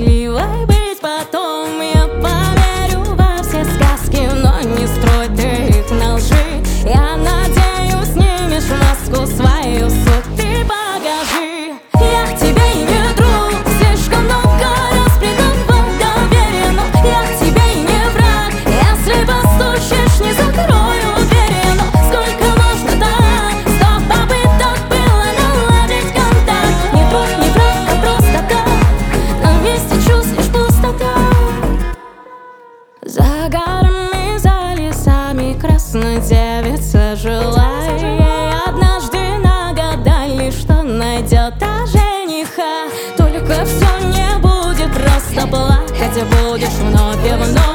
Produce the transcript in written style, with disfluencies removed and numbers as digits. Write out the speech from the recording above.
счастливой быть потом. Я поверю во все сказки, но не строй ты их на лжи. Я надеюсь, снимешь маску свою, суть ты покажи. Я к тебе и не друг, слишком много раз предавал доверие, но я к тебе и не враг. Если постучишь, не закрою двери, но сколько можно так? 100 попыток было наладить контакт. Не друг, не враг, а просто так. На месте чувствуешь пустота. За горами, за лесами красной девица жила. Ей однажды нагадали, что найдет жениха. Только все не будет просто плакать, а будешь вновь и вновь